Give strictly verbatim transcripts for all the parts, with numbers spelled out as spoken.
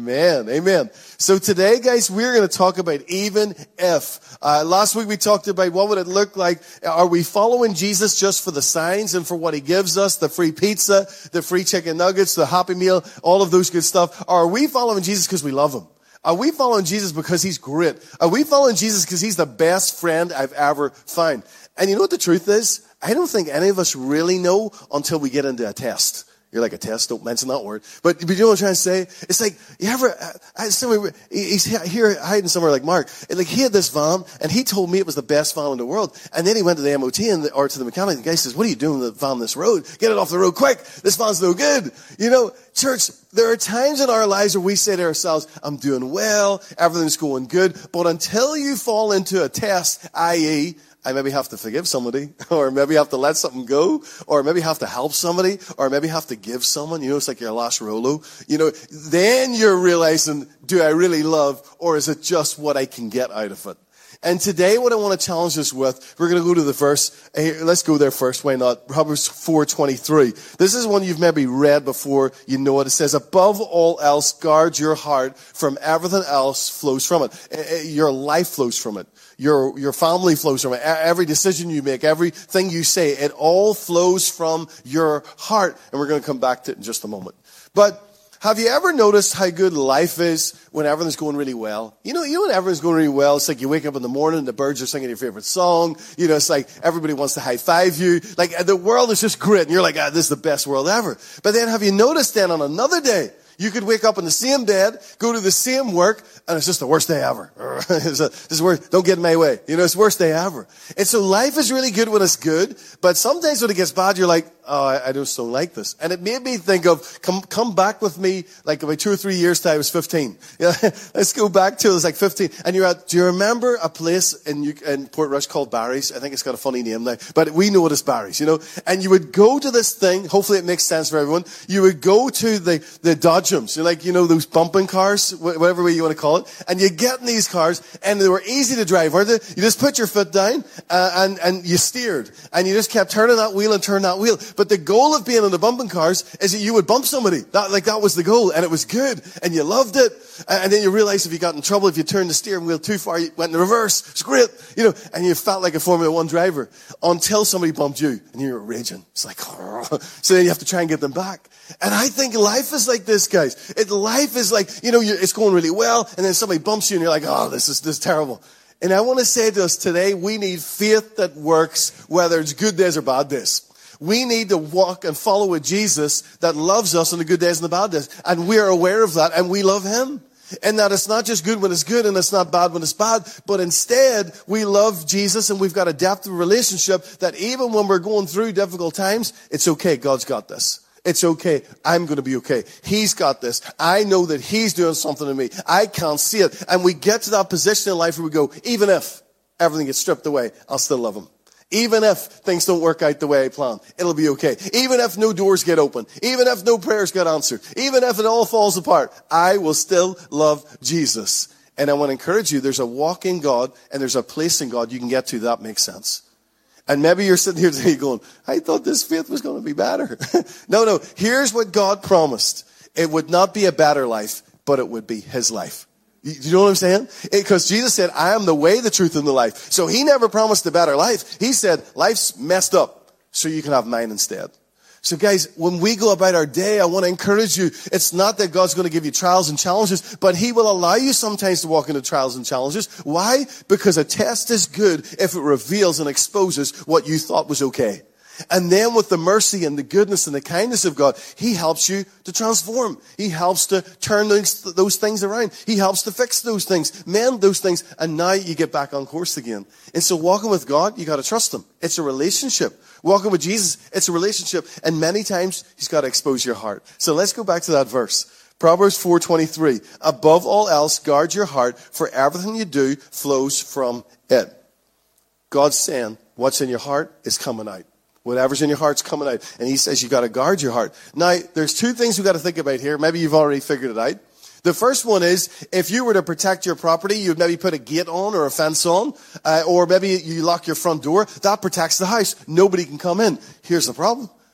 Amen. Amen. So today, guys, we're going to talk about even if. Uh, last week we talked about what would it look like. Are we following Jesus just for the signs and for what he gives us, the free pizza, the free chicken nuggets, the Happy Meal, all of those good stuff? Or are we following Jesus because we love him? Are we following Jesus because he's great? Are we following Jesus because he's the best friend I've ever found? And you know what the truth is? I don't think any of us really know until we get into a test. You're like, a test? Don't mention that word. But, but you know what I'm trying to say? It's like, you ever, I, somewhere, he's here hiding somewhere like Mark. And like, he had this van, and he told me it was the best van in the world. And then he went to the M O T and the, or to the mechanic, and the guy says, what are you doing with the van on this road? Get it off the road quick. This van's no good. You know, church, there are times in our lives where we say to ourselves, I'm doing well, everything's going good. But until you fall into a test, that is, I maybe have to forgive somebody, or maybe have to let something go, or maybe have to help somebody, or maybe have to give someone. You know, it's like your last Rolo. You know, then you're realizing, do I really love, or is it just what I can get out of it? And today what I want to challenge us with, we're going to go to the verse. Let's go there first. Why not? Proverbs four twenty-three. This is one you've maybe read before. You know it. It says, above all else, guard your heart. From everything else flows from it. Your life flows from it. Your, your family flows from it. Every decision you make, everything you say, it all flows from your heart. And we're going to come back to it in just a moment. But have you ever noticed how good life is when everything's going really well? You know, you know when everything's going really well, it's like you wake up in the morning, the birds are singing your favorite song. You know, it's like everybody wants to high five you. Like the world is just great. And you're like, ah, this is the best world ever. But then have you noticed then on another day, you could wake up in the same bed, go to the same work, and it's just the worst day ever. It's a, this is worst. Don't get in my way. You know, it's the worst day ever. And so life is really good when it's good, but sometimes when it gets bad, you're like, oh, I, I just don't like this. And it made me think of, come come back with me, like about two or three years till I was fifteen. Yeah, let's go back to, it was like fifteen. And you're at, do you remember a place in, in Portrush called Barry's? I think it's got a funny name now, but we know it as Barry's, you know. And you would go to this thing, hopefully it makes sense for everyone. You would go to the, the Dodgems, you like, you know, those bumping cars, whatever way you want to call it. And you get in these cars, and they were easy to drive, weren't they? You just put your foot down, uh, and, and you steered. And you just kept turning that wheel and turning that wheel. But the goal of being in the bumping cars is that you would bump somebody. That, like, that was the goal. And it was good. And you loved it. And then you realized if you got in trouble, if you turned the steering wheel too far, you went in reverse. It's great. You know, and you felt like a Formula One driver until somebody bumped you and you were raging. It's like, oh. So then you have to try and get them back. And I think life is like this, guys. It, life is like, you know, you're, it's going really well, and then somebody bumps you and you're like, oh, this is, this is terrible. And I want to say to us today, we need faith that works, whether it's good days or bad days. We need to walk and follow with Jesus that loves us on the good days and the bad days. And we're aware of that, and we love him. And that it's not just good when it's good and it's not bad when it's bad, but instead we love Jesus and we've got a depth of relationship that even when we're going through difficult times, it's okay, God's got this. It's okay. I'm going to be okay. He's got this. I know that he's doing something to me. I can't see it. And we get to that position in life where we go, even if everything gets stripped away, I'll still love him. Even if things don't work out the way I plan, it'll be okay. Even if no doors get open, even if no prayers get answered, even if it all falls apart, I will still love Jesus. And I want to encourage you, there's a walk in God and there's a place in God you can get to that makes sense. And maybe you're sitting here today going, I thought this faith was going to be better. no, no. Here's what God promised. It would not be a better life, but it would be his life. You, you know what I'm saying? Because Jesus said, I am the way, the truth, and the life. So he never promised a better life. He said, life's messed up, so you can have mine instead. So guys, when we go about our day, I want to encourage you. It's not that God's going to give you trials and challenges, but he will allow you sometimes to walk into trials and challenges. Why? Because a test is good if it reveals and exposes what you thought was okay. And then with the mercy and the goodness and the kindness of God, he helps you to transform. He helps to turn those, those things around. He helps to fix those things, mend those things, and now you get back on course again. And so walking with God, you got to trust him. It's a relationship. Walking with Jesus, it's a relationship. And many times, he's got to expose your heart. So let's go back to that verse. Proverbs four twenty-three. Above all else, guard your heart, for everything you do flows from it. God's saying, what's in your heart is coming out. Whatever's in your heart's coming out. And he says you got to guard your heart. Now, there's two things we've got to think about here. Maybe you've already figured it out. The first one is, if you were to protect your property, you'd maybe put a gate on or a fence on, uh, or maybe you lock your front door. That protects the house. Nobody can come in. Here's the problem.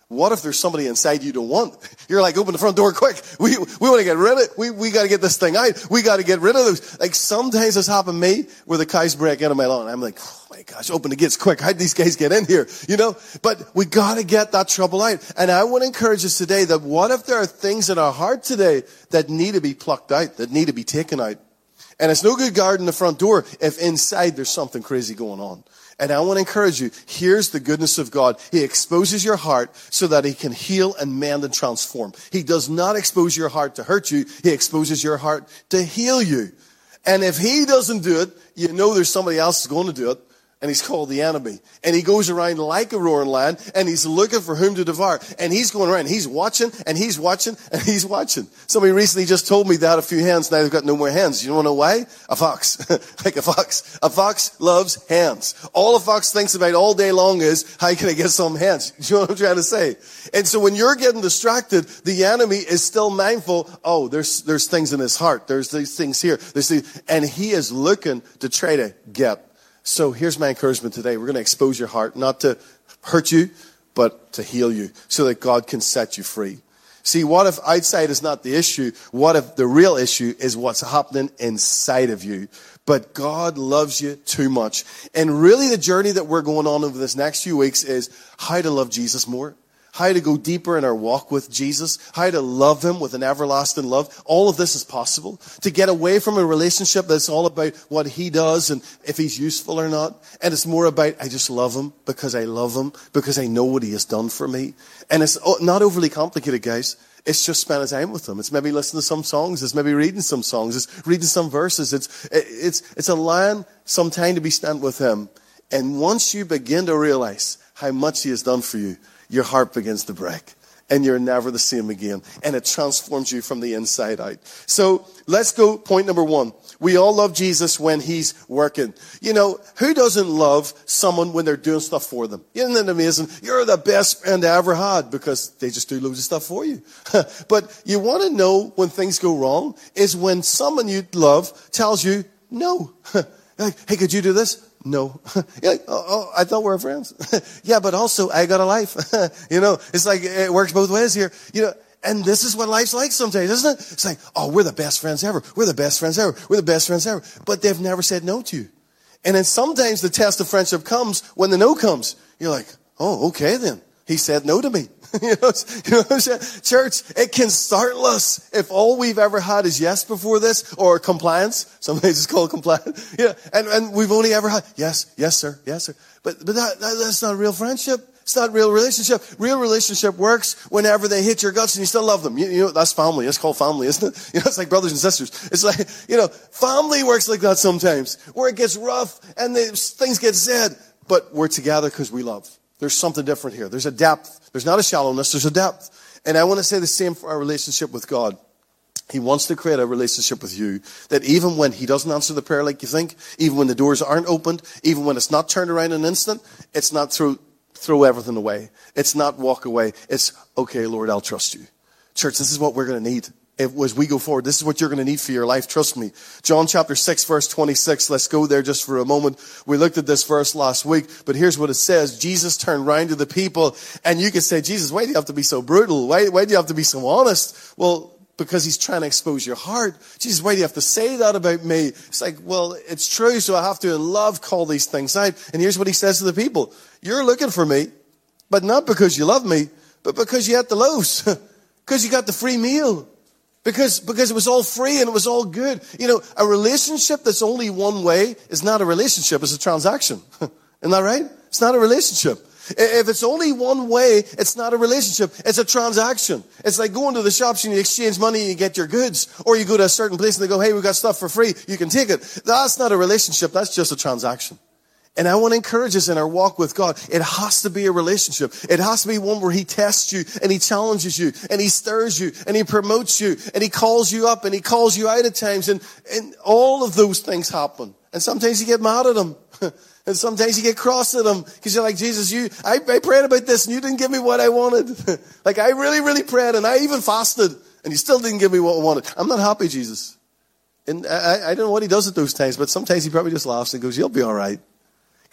What if there's somebody inside you don't want? You're like, open the front door quick. We we want to get rid of it. We we got to get this thing out. We got to get rid of those. Like sometimes it's happened to me where the cows break into my lawn. I'm like, oh my gosh, open the gates quick. How'd these guys get in here? You know, but we got to get that trouble out. And I want to encourage us today that what if there are things in our heart today that need to be plucked out, that need to be taken out? And it's no good guarding the front door if inside there's something crazy going on. And I want to encourage you, here's the goodness of God. He exposes your heart so that he can heal and mend and transform. He does not expose your heart to hurt you. He exposes your heart to heal you. And if he doesn't do it, you know there's somebody else who's going to do it. And he's called the enemy. And he goes around like a roaring lion, and he's looking for whom to devour. And he's going around, he's watching, and he's watching, and he's watching. Somebody recently just told me they had a few hens, now they've got no more hens. You don't know why? A fox. Like a fox. A fox loves hens. All a fox thinks about all day long is, how can I get some hens? You know what I'm trying to say? And so when you're getting distracted, the enemy is still mindful, oh, there's there's things in his heart. There's these things here. There's these, and he is looking to try to get. So here's my encouragement today. We're going to expose your heart, not to hurt you, but to heal you so that God can set you free. See, what if outside is not the issue? What if the real issue is what's happening inside of you? But God loves you too much. And really the journey that we're going on over this next few weeks is how to love Jesus more. How to go deeper in our walk with Jesus, how to love him with an everlasting love. All of this is possible. To get away from a relationship that's all about what he does and if he's useful or not. And it's more about, I just love him because I love him, because I know what he has done for me. And it's not overly complicated, guys. It's just spending time with him. It's maybe listening to some songs. It's maybe reading some songs. It's reading some verses. It's, it's, it's allowing some time to be spent with him. And once you begin to realize how much he has done for you, your heart begins to break and you're never the same again. And it transforms you from the inside out. So let's go point number one. We all love Jesus when he's working. You know, who doesn't love someone when they're doing stuff for them? Isn't it amazing? You're the best friend I ever had because they just do loads of stuff for you. But you want to know when things go wrong is when someone you love tells you no. Like, hey, could you do this? No. You're like, oh, oh, I thought we were friends. Yeah, but also I got a life. You know, it's like it works both ways here. You know, and this is what life's like sometimes, isn't it? It's like, oh, we're the best friends ever. We're the best friends ever. We're the best friends ever. But they've never said no to you. And then sometimes the test of friendship comes when the no comes. You're like, oh, okay then. He said no to me. You know, you know what I'm saying? Church, it can startle us if all we've ever had is yes before this or compliance. Somebody just call it compliance. Yeah, and, and we've only ever had yes, yes, sir, yes, sir. But but that, that that's not real friendship. It's not real relationship. Real relationship works whenever they hit your guts and you still love them. You, you know, that's family. It's called family, isn't it? You know, it's like brothers and sisters. It's like, you know, family works like that sometimes, where it gets rough and the, things get said, but we're together because we love. There's something different here. There's a depth. There's not a shallowness. There's a depth. And I want to say the same for our relationship with God. He wants to create a relationship with you that even when he doesn't answer the prayer like you think, even when the doors aren't opened, even when it's not turned around in an instant, it's not throw, throw everything away. It's not walk away. It's, okay, Lord, I'll trust you. Church, this is what we're going to need. If, as we go forward, this is what you're going to need for your life. Trust me. John chapter six, verse twenty-six. Let's go there just for a moment. We looked at this verse last week, but here's what it says. Jesus turned round to the people, and you could say, Jesus, why do you have to be so brutal? Why, why do you have to be so honest? Well, because he's trying to expose your heart. Jesus, why do you have to say that about me? It's like, well, it's true, so I have to in love call these things out. And here's what he says to the people. You're looking for me, but not because you love me, but because you had the loaves. Because you got the free meal. Because, because it was all free and it was all good. You know, a relationship that's only one way is not a relationship, it's a transaction. Isn't that right? It's not a relationship. If it's only one way, it's not a relationship, it's a transaction. It's like going to the shops and you exchange money and you get your goods. Or you go to a certain place and they go, hey, we've got stuff for free, you can take it. That's not a relationship, that's just a transaction. And I want to encourage us in our walk with God. It has to be a relationship. It has to be one where he tests you and he challenges you and he stirs you and he promotes you and he calls you up and he calls you out at times. And, and all of those things happen. And sometimes you get mad at him. And sometimes you get cross at him because you're like, Jesus, you, I, I prayed about this and you didn't give me what I wanted. Like I really, really prayed and I even fasted and you still didn't give me what I wanted. I'm not happy, Jesus. And I, I don't know what he does at those times, but sometimes he probably just laughs and goes, you'll be all right.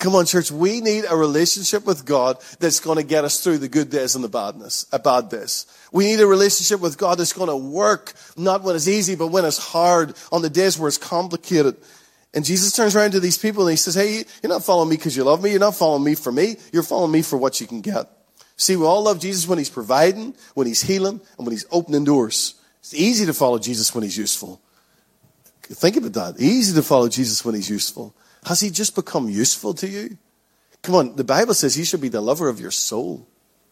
Come on, church, we need a relationship with God that's going to get us through the good days and the badness, uh, bad days. We need a relationship with God that's going to work, not when it's easy, but when it's hard, on the days where it's complicated. And Jesus turns around to these people and he says, hey, you're not following me because you love me. You're not following me for me. You're following me for what you can get. See, we all love Jesus when he's providing, when he's healing, and when he's opening doors. It's easy to follow Jesus when he's useful. Think about that. Easy to follow Jesus when he's useful. Has he just become useful to you? Come on, the Bible says he should be the lover of your soul.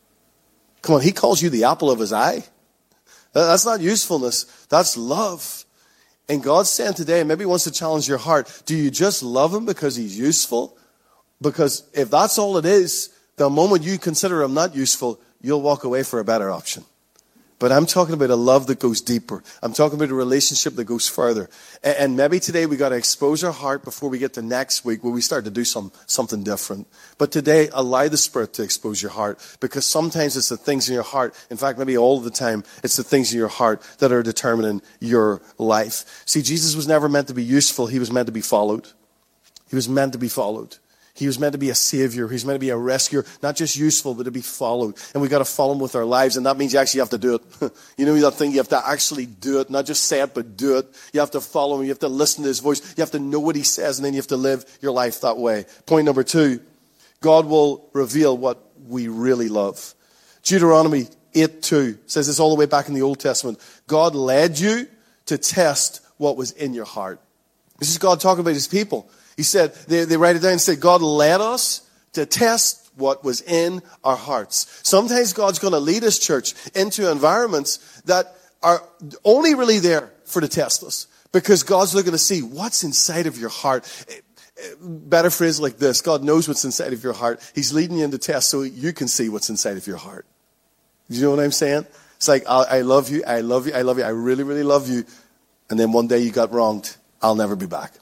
Come on, he calls you the apple of his eye. That's not usefulness. That's love. And God's saying today, maybe he wants to challenge your heart. Do you just love him because he's useful? Because if that's all it is, the moment you consider him not useful, you'll walk away for a better option. But I'm talking about a love that goes deeper. I'm talking about a relationship that goes further. And maybe today we got to expose our heart before we get to next week where we start to do some something different. But today, allow the Spirit to expose your heart, because sometimes it's the things in your heart. In fact, maybe all of the time, it's the things in your heart that are determining your life. See, Jesus was never meant to be useful. He was meant to be followed. He was meant to be followed. He was meant to be a savior. He was meant to be a rescuer, not just useful, but to be followed. And we got to follow him with our lives, and that means you actually have to do it. You know that thing, you have to actually do it, not just say it, but do it. You have to follow him. You have to listen to his voice. You have to know what he says, and then you have to live your life that way. Point number two, God will reveal what we really love. Deuteronomy eight two says this all the way back in the Old Testament. God led you to test what was in your heart. This is God talking about his people. He said, they, they write it down and say, God led us to test what was in our hearts. Sometimes God's going to lead his church into environments that are only really there for to test us, because God's looking to see what's inside of your heart. Better phrase like this: God knows what's inside of your heart. He's leading you into tests so you can see what's inside of your heart. Do you know what I'm saying? It's like, I, I love you, I love you, I love you, I really, really love you. And then one day you got wronged. I'll never be back.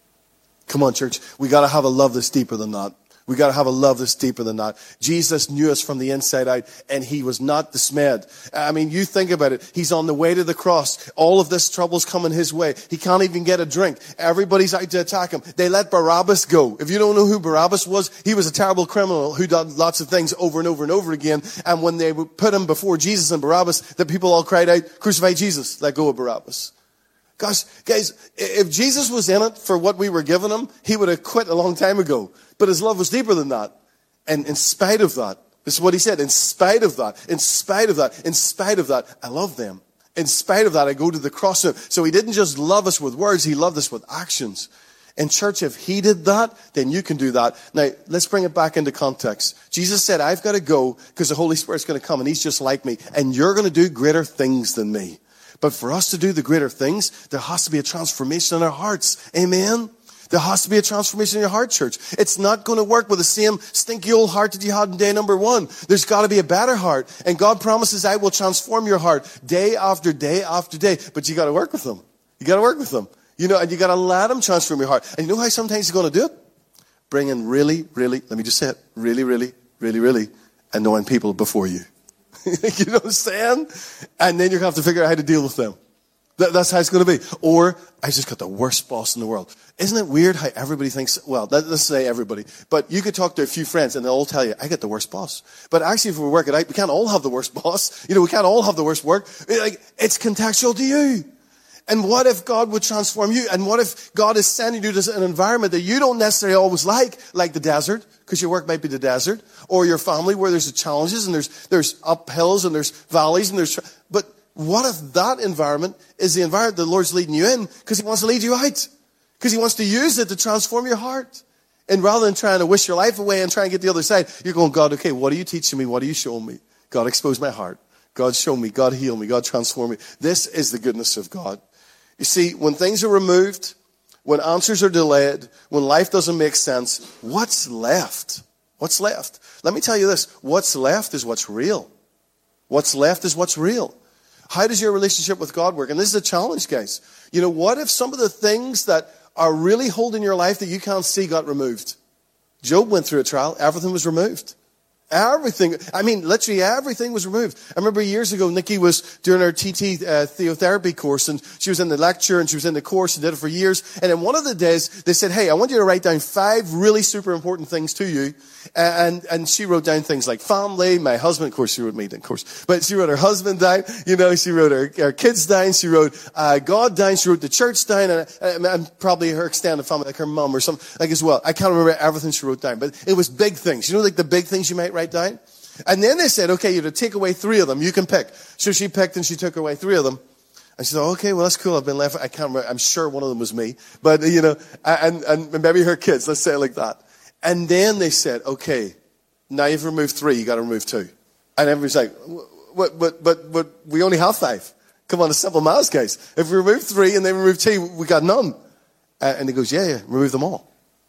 Come on, church. We got to have a love that's deeper than that. We got to have a love that's deeper than that. Jesus knew us from the inside out, and he was not dismayed. I mean, you think about it. He's on the way to the cross. All of this trouble's coming his way. He can't even get a drink. Everybody's out to attack him. They let Barabbas go. If you don't know who Barabbas was, he was a terrible criminal who did lots of things over and over and over again. And when they put him before Jesus and Barabbas, the people all cried out, "Crucify Jesus, let go of Barabbas." Gosh, guys, if Jesus was in it for what we were giving him, he would have quit a long time ago. But his love was deeper than that. And in spite of that, this is what he said, in spite of that, in spite of that, in spite of that, I love them. In spite of that, I go to the cross. So he didn't just love us with words, he loved us with actions. And church, if he did that, then you can do that. Now, let's bring it back into context. Jesus said, I've got to go because the Holy Spirit's going to come and he's just like me. And you're going to do greater things than me. But for us to do the greater things, there has to be a transformation in our hearts. Amen? There has to be a transformation in your heart, church. It's not going to work with the same stinky old heart that you had in day number one. There's got to be a better heart. And God promises, I will transform your heart day after day after day. But you got to work with them. You got to work with them. You know, and you got to let him transform your heart. And you know how sometimes he's going to do it? Bring in really, really, let me just say it, really, really, really, really annoying people before you. You know what I'm saying? And then you're going to have to figure out how to deal with them. That, that's how it's going to be. Or, I just got the worst boss in the world. Isn't it weird how everybody thinks, well, let, let's say everybody, but you could talk to a few friends and they'll all tell you, I get the worst boss. But actually, if we work it out, we can't all have the worst boss. You know, we can't all have the worst work. Like, it's contextual to you. And what if God would transform you? And what if God is sending you to an environment that you don't necessarily always like, like the desert, because your work might be the desert, or your family where there's the challenges and there's there's uphills and there's valleys and there's. But what if that environment is the environment the Lord's leading you in because he wants to lead you out, because he wants to use it to transform your heart, and rather than trying to wish your life away and try and get the other side, you're going, God, okay, what are you teaching me? What are you showing me? God, expose my heart. God, show me. God, heal me. God, transform me. This is the goodness of God. You see, when things are removed, when answers are delayed, when life doesn't make sense, what's left? What's left? Let me tell you this. What's left is what's real. What's left is what's real. How does your relationship with God work? And this is a challenge, guys. You know, what if some of the things that are really holding your life that you can't see got removed? Job went through a trial. Everything was removed. Everything. I mean, literally everything was removed. I remember years ago, Nikki was doing her T T uh, theotherapy course, and she was in the lecture, and she was in the course, and did it for years. And then one of the days, they said, hey, I want you to write down five really super important things to you. And, and she wrote down things like family, my husband, of course, she wrote me down, of course. But she wrote her husband down, you know, she wrote her, her kids down, she wrote uh, God down, she wrote the church down, and, and probably her extended family, like her mum or something, like as well. I can't remember everything she wrote down, but it was big things. You know, like the big things you might write down? And then they said, okay, you have to take away three of them. You can pick. So she picked and she took away three of them. And she said, okay, well, that's cool. I've been left. I can't remember. I'm sure one of them was me. But, you know, and, and maybe her kids. Let's say it like that. And then they said, okay, now you've removed three. You got to remove two. And everybody's like, but, but, but, but we only have five. Come on, it's simple maths, guys. If we remove three and they remove two, we got none. And he goes, yeah, yeah, remove them all.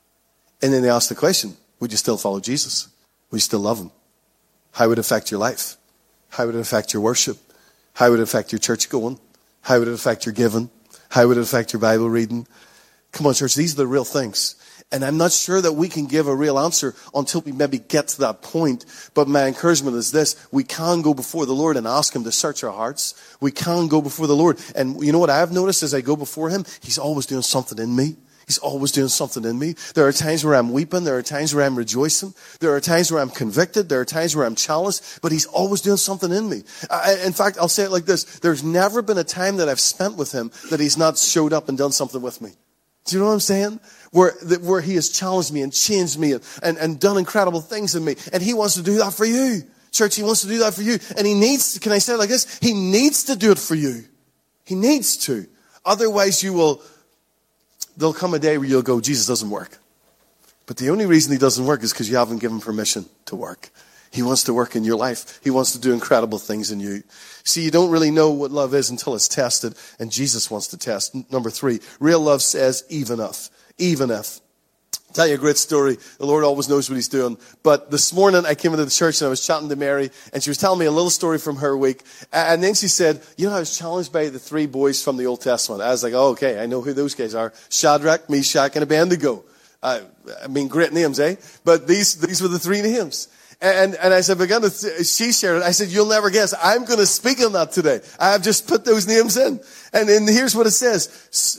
And then they asked the question, would you still follow Jesus? Would you still love him? How would it affect your life? How would it affect your worship? How would it affect your church going? How would it affect your giving? How would it affect your Bible reading? Come on, church, these are the real things. And I'm not sure that we can give a real answer until we maybe get to that point. But my encouragement is this. We can go before the Lord and ask him to search our hearts. We can go before the Lord. And you know what I've noticed as I go before him? He's always doing something in me. He's always doing something in me. There are times where I'm weeping. There are times where I'm rejoicing. There are times where I'm convicted. There are times where I'm challenged. But he's always doing something in me. I, in fact, I'll say it like this. There's never been a time that I've spent with him that he's not showed up and done something with me. Do you know what I'm saying? Where, where he has challenged me and changed me and, and, and done incredible things in me. And he wants to do that for you. Church, he wants to do that for you. And he needs, can I say it like this? He needs to do it for you. He needs to. Otherwise you will... There'll come a day where you'll go, Jesus doesn't work. But the only reason he doesn't work is because you haven't given permission to work. He wants to work in your life. He wants to do incredible things in you. See, you don't really know what love is until it's tested, and Jesus wants to test. Number three, real love says, even if. Even if. I'll tell you a great story. The Lord always knows what he's doing. But this morning I came into the church and I was chatting to Mary, and she was telling me a little story from her week. And then she said, you know, I was challenged by the three boys from the Old Testament. I was like, oh, okay, I know who those guys are. Shadrach, Meshach, and Abednego. Uh, I mean, great names, eh? But these, these were the three names. And, and as I began to, th- she shared it, I said, you'll never guess. I'm going to speak on that today. I have just put those names in. And then here's what it says.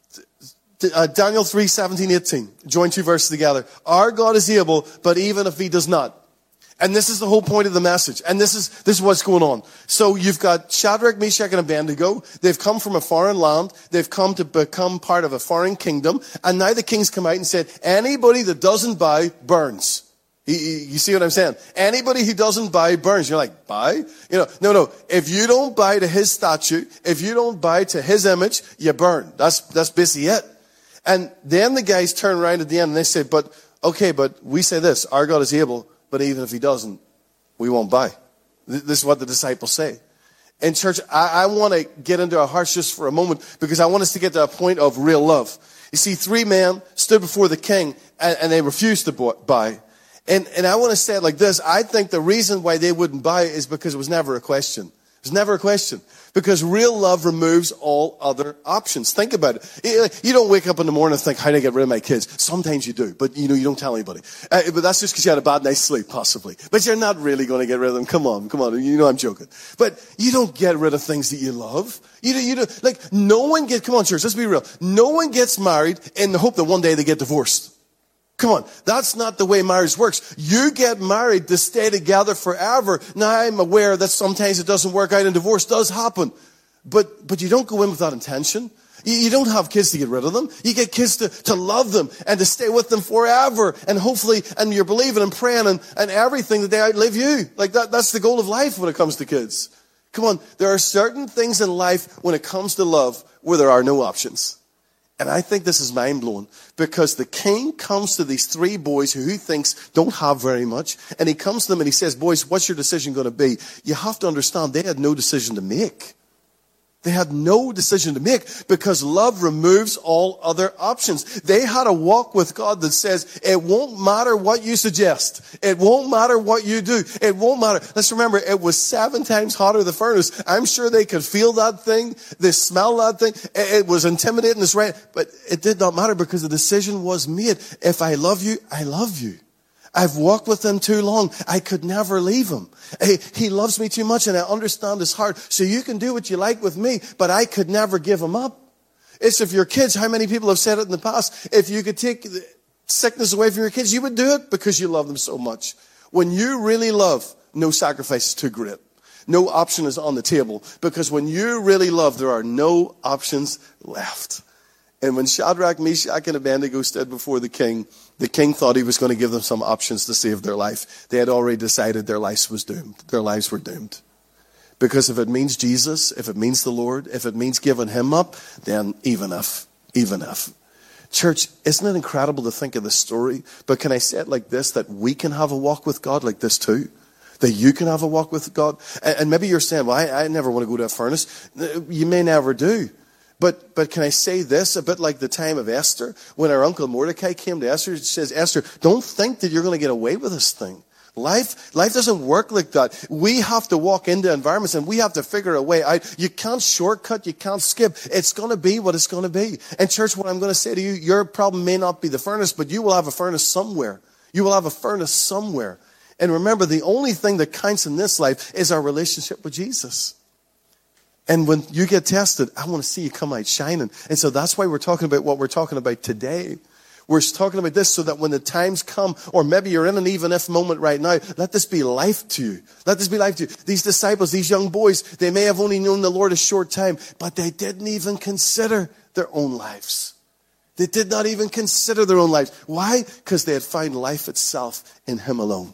Uh, Daniel three, seventeen, eighteen. Join two verses together. Our God is able, but even if he does not. And this is the whole point of the message. And this is, this is what's going on. So you've got Shadrach, Meshach, and Abednego. They've come from a foreign land. They've come to become part of a foreign kingdom. And now the king's come out and said, anybody that doesn't bow burns. You, you see what I'm saying? Anybody who doesn't bow burns. You're like, bow? You know, no, no. If you don't bow to his statue, if you don't bow to his image, you burn. That's, that's basically it. And then the guys turn around at the end and they say, but, okay, but we say this, our God is able, but even if he doesn't, we won't buy. This is what the disciples say. In church, I, I want to get into our hearts just for a moment because I want us to get to a point of real love. You see, three men stood before the king and, and they refused to buy. And, and I want to say it like this. I think the reason why they wouldn't buy is because it was never a question. It was never a question. Because real love removes all other options. Think about it. You don't wake up in the morning and think, how do I get rid of my kids? Sometimes you do, but you know, you don't tell anybody. Uh, but that's just because you had a bad night's sleep, possibly. But you're not really going to get rid of them. Come on, come on. You know I'm joking. But you don't get rid of things that you love. You do, you do, like, no one gets, come on, church, let's be real. No one gets married in the hope that one day they get divorced. Come on, that's not the way marriage works. You get married to stay together forever. Now, I'm aware that sometimes it doesn't work out and divorce does happen. But but you don't go in with that intention. You, you don't have kids to get rid of them. You get kids to, to love them and to stay with them forever. And hopefully, and you're believing and praying and, and everything that they outlive you. Like that, that's the goal of life when it comes to kids. Come on, there are certain things in life when it comes to love where there are no options. And I think this is mind-blowing because the king comes to these three boys who he thinks don't have very much. And he comes to them and he says, boys, what's your decision going to be? You have to understand they had no decision to make. They had no decision to make because love removes all other options. They had a walk with God that says, it won't matter what you suggest. It won't matter what you do. It won't matter. Let's remember, it was seven times hotter, the furnace. I'm sure they could feel that thing. They smell that thing. It was intimidating, it's right. But it did not matter because the decision was made. If I love you, I love you. I've walked with him too long. I could never leave him. He, he loves me too much and I understand his heart. So you can do what you like with me, but I could never give him up. It's if your kids, how many people have said it in the past, if you could take sickness away from your kids, you would do it because you love them so much. When you really love, no sacrifice is too great. No option is on the table, because when you really love, there are no options left. And when Shadrach, Meshach, and Abednego stood before the king, the king thought he was going to give them some options to save their life. They had already decided their lives was doomed. Their lives were doomed. Because if it means Jesus, if it means the Lord, if it means giving him up, then even if, even if. Church, isn't it incredible to think of this story? But can I say it like this, that we can have a walk with God like this too? That you can have a walk with God? And, and maybe you're saying, well, I, I never want to go to a furnace. You may never do. But but can I say this, a bit like the time of Esther, when her uncle Mordecai came to Esther, he says, Esther, don't think that you're going to get away with this thing. Life, life doesn't work like that. We have to walk into environments and we have to figure a way out. You can't shortcut, you can't skip. It's going to be what it's going to be. And church, what I'm going to say to you, your problem may not be the furnace, but you will have a furnace somewhere. You will have a furnace somewhere. And remember, the only thing that counts in this life is our relationship with Jesus. And when you get tested, I want to see you come out shining. And so that's why we're talking about what we're talking about today. We're talking about this so that when the times come, or maybe you're in an even if moment right now, let this be life to you. Let this be life to you. These disciples, these young boys, they may have only known the Lord a short time, but they didn't even consider their own lives. They did not even consider their own lives. Why? Because they had found life itself in him alone.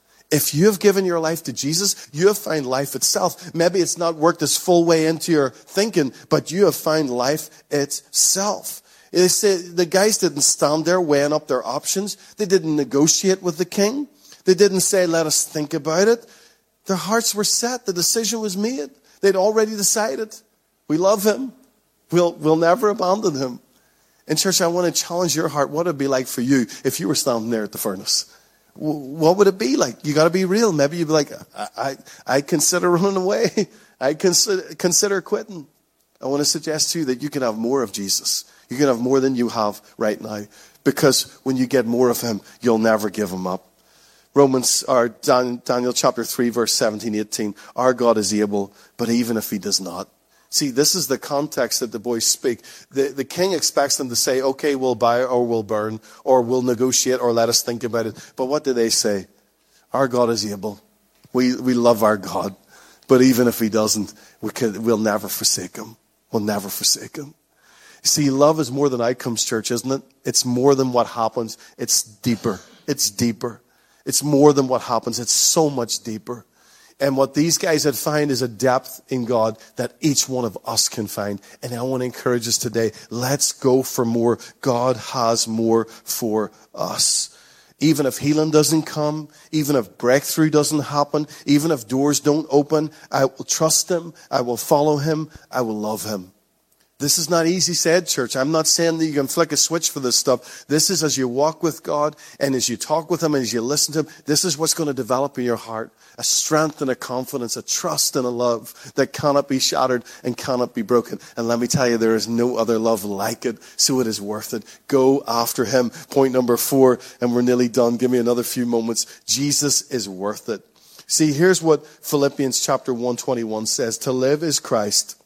If you have given your life to Jesus, you have found life itself. Maybe it's not worked its full way into your thinking, but you have found life itself. They say the guys didn't stand there weighing up their options. They didn't negotiate with the king. They didn't say, let us think about it. Their hearts were set. The decision was made. They'd already decided. We love him. We'll, we'll never abandon him. And church, I want to challenge your heart. What would it be like for you if you were standing there at the furnace? What would it be like? You got to be real. Maybe you'd be like, I, I, I consider running away. I consider, consider quitting. I want to suggest to you that you can have more of Jesus. You can have more than you have right now. Because when you get more of him, you'll never give him up. Romans, or Daniel chapter three, verse seventeen, eighteen. Our God is able, but even if he does not. See, this is the context that the boys speak. The, the king expects them to say, okay, we'll buy or we'll burn, or we'll negotiate, or let us think about it. But what do they say? Our God is able. We, we love our God. But even if he doesn't, we could, we'll never forsake him. We'll never forsake him. See, love is more than outcomes, church, isn't it? It's more than what happens. It's deeper. It's deeper. It's more than what happens. It's so much deeper. And what these guys had found is a depth in God that each one of us can find. And I want to encourage us today. Let's go for more. God has more for us. Even if healing doesn't come, even if breakthrough doesn't happen, even if doors don't open, I will trust him. I will follow him. I will love him. This is not easy said, church. I'm not saying that you can flick a switch for this stuff. This is as you walk with God and as you talk with him and as you listen to him, this is what's going to develop in your heart. A strength and a confidence, a trust and a love that cannot be shattered and cannot be broken. And let me tell you, there is no other love like it, so it is worth it. Go after him. Point number four, and we're nearly done. Give me another few moments. Jesus is worth it. See, here's what Philippians chapter one twenty-one says. To live is Christ,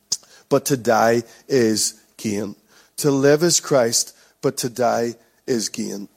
but to die is gain. To live is Christ, but to die is gain.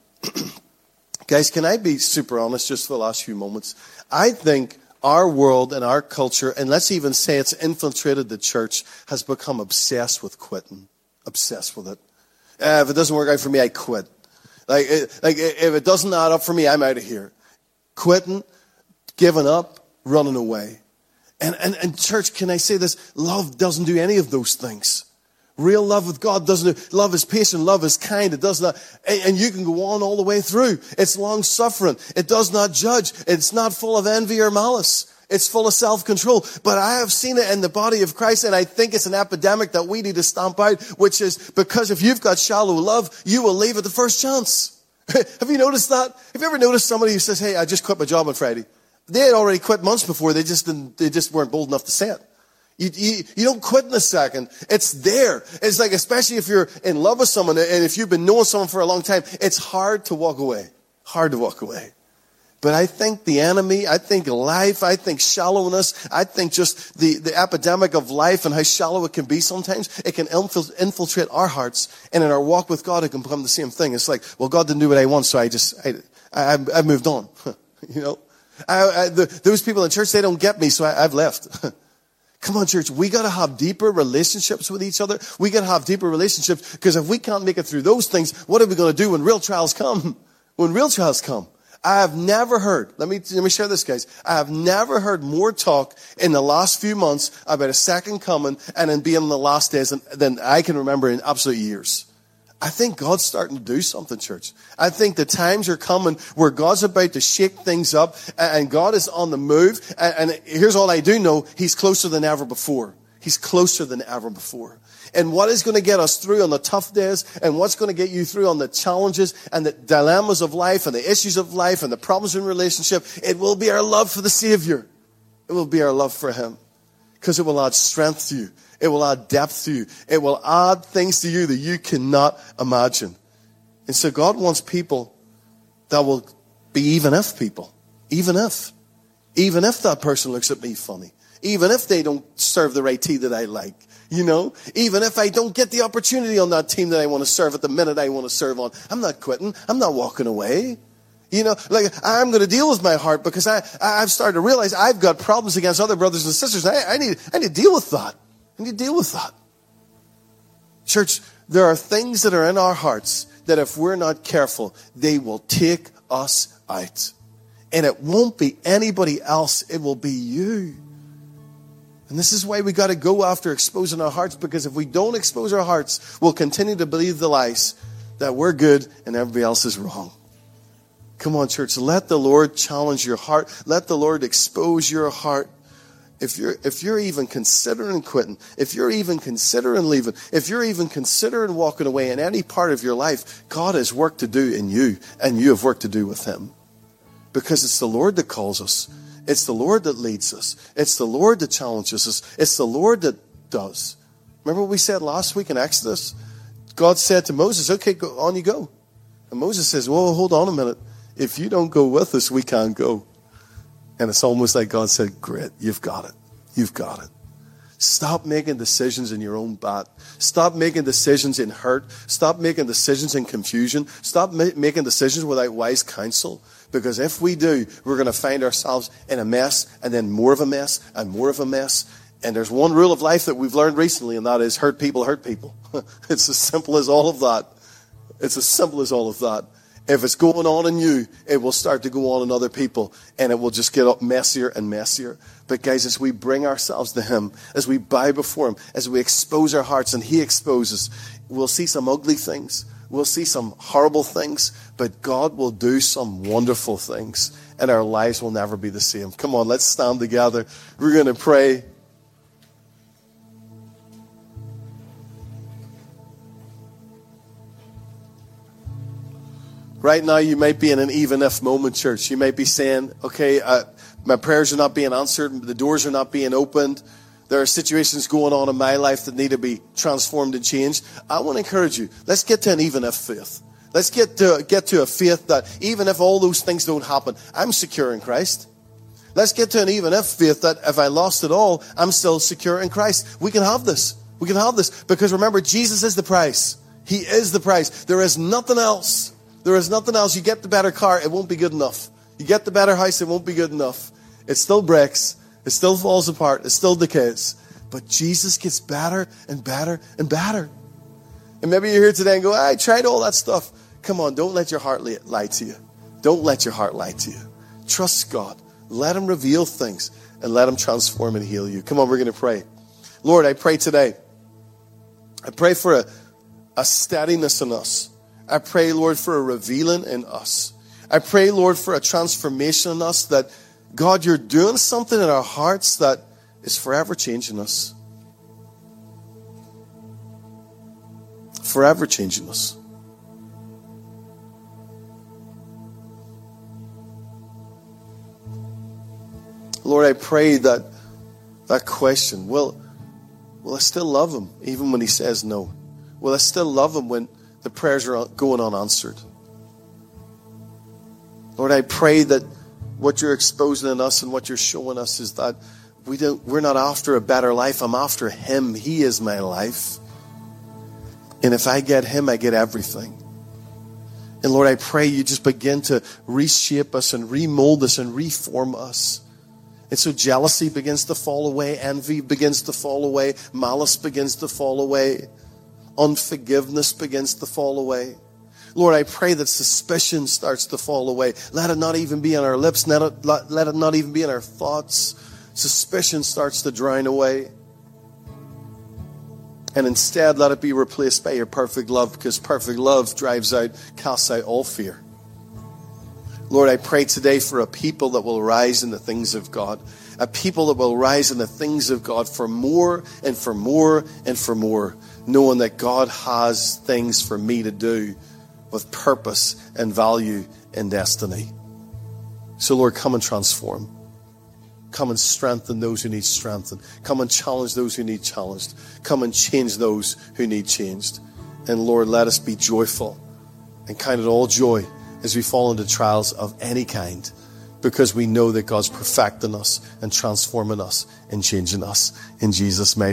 Guys, can I be super honest just for the last few moments? I think our world and our culture, and let's even say it's infiltrated the church, has become obsessed with quitting. Obsessed with it. Uh, if it doesn't work out for me, I quit. Like, it, like if it doesn't add up for me, I'm out of here. Quitting, giving up, running away. And, and, and church, can I say this? Love doesn't do any of those things. Real love with God doesn't do, love is patient, love is kind, it does not, and, and you can go on all the way through. It's long suffering. It does not judge. It's not full of envy or malice. It's full of self-control. But I have seen it in the body of Christ, and I think it's an epidemic that we need to stamp out, which is because if you've got shallow love, you will leave at the first chance. Have you noticed that? Have you ever noticed somebody who says, hey, I just quit my job on Friday? They had already quit months before. They just didn't, they just weren't bold enough to say it. You, you, you don't quit in a second. It's there. It's like, especially if you're in love with someone and if you've been knowing someone for a long time, it's hard to walk away. Hard to walk away. But I think the enemy, I think life, I think shallowness, I think just the, the epidemic of life and how shallow it can be sometimes, it can infiltrate our hearts. And in our walk with God, it can become the same thing. It's like, well, God didn't do what I want, so I just, I, I, I moved on. You know, I, I, the, those people in church, they don't get me, so I, I've left. Come on, church, we got to have deeper relationships with each other. We got to have deeper relationships, because if we can't make it through those things, what are we going to do when real trials come? When real trials come. I have never heard, let me, let me share this, guys. I have never heard more talk in the last few months about a second coming and in being in the last days than, than I can remember in absolute years. I think God's starting to do something, church. I think the times are coming where God's about to shake things up, and God is on the move. And here's all I do know, He's closer than ever before. He's closer than ever before. And what is going to get us through on the tough days, and what's going to get you through on the challenges and the dilemmas of life and the issues of life and the problems in relationship, it will be our love for the Savior. It will be our love for Him, because it will add strength to you. It will add depth to you. It will add things to you that you cannot imagine. And so God wants people that will be even if people. Even if. Even if that person looks at me funny. Even if they don't serve the right tea that I like. You know, even if I don't get the opportunity on that team that I want to serve at the minute I want to serve on, I'm not quitting. I'm not walking away. You know, like, I'm going to deal with my heart, because I, I've started to realize I've got problems against other brothers and sisters. I, I need, I need to deal with that. I need to deal with that. Church, there are things that are in our hearts that if we're not careful, they will take us out. And it won't be anybody else. It will be you. And this is why we got to go after exposing our hearts, because if we don't expose our hearts, we'll continue to believe the lies that we're good and everybody else is wrong. Come on, church, let the Lord challenge your heart. Let the Lord expose your heart. If you're, if you're even considering quitting, if you're even considering leaving, if you're even considering walking away in any part of your life, God has work to do in you, and you have work to do with Him. Because it's the Lord that calls us. It's the Lord that leads us. It's the Lord that challenges us. It's the Lord that does. Remember what we said last week in Exodus? God said to Moses, okay, go, on you go. And Moses says, well, hold on a minute. If you don't go with us, we can't go. And it's almost like God said, great, you've got it. You've got it. Stop making decisions in your own bat. Stop making decisions in hurt. Stop making decisions in confusion. Stop ma- making decisions without wise counsel. Because if we do, we're going to find ourselves in a mess, and then more of a mess, and more of a mess. And there's one rule of life that we've learned recently, and that is hurt people hurt people. It's as simple as all of that. It's as simple as all of that. If it's going on in you, it will start to go on in other people, and it will just get up messier and messier. But guys, as we bring ourselves to Him, as we bow before Him, as we expose our hearts and He exposes, we'll see some ugly things. We'll see some horrible things, but God will do some wonderful things, and our lives will never be the same. Come on, let's stand together. We're going to pray. Right now, you might be in an even if moment, church. You might be saying, okay, uh, my prayers are not being answered. The doors are not being opened. There are situations going on in my life that need to be transformed and changed. I want to encourage you. Let's get to an even if faith. Let's get to, get to a faith that even if all those things don't happen, I'm secure in Christ. Let's get to an even if faith that if I lost it all, I'm still secure in Christ. We can have this. We can have this. Because remember, Jesus is the price. He is the price. There is nothing else. There is nothing else. You get the better car, it won't be good enough. You get the better house, it won't be good enough. It still breaks. It still falls apart. It still decays. But Jesus gets better and better and better. And maybe you're here today and go, I tried all that stuff. Come on, don't let your heart lie to you. Don't let your heart lie to you. Trust God. Let Him reveal things and let Him transform and heal you. Come on, we're going to pray. Lord, I pray today. I pray for a, a steadiness in us. I pray, Lord, for a revealing in us. I pray, Lord, for a transformation in us, that, God, you're doing something in our hearts that is forever changing us. Forever changing us. Lord, I pray that that question, will, will I still love Him even when He says no? Will I still love Him when the prayers are going unanswered? Lord, I pray that what you're exposing in us and what you're showing us is that we don't, we're not after a better life. I'm after him. He is my life. And if I get him, I get everything. And Lord, I pray you just begin to reshape us and remold us and reform us. And so jealousy begins to fall away. Envy begins to fall away. Malice begins to fall away. Unforgiveness begins to fall away. Lord, I pray that suspicion starts to fall away. Let it not even be on our lips. Let it, let it not even be in our thoughts. Suspicion starts to drown away. And instead, let it be replaced by your perfect love, because perfect love drives out, casts out all fear. Lord, I pray today for a people that will rise in the things of God. A people that will rise in the things of God for more and for more and for more. Knowing that God has things for me to do with purpose and value and destiny. So Lord, come and transform. Come and strengthen those who need strengthened. Come and challenge those who need challenged. Come and change those who need changed. And Lord, let us be joyful and count it all joy as we fall into trials of any kind, because we know that God's perfecting us and transforming us and changing us. In Jesus' name.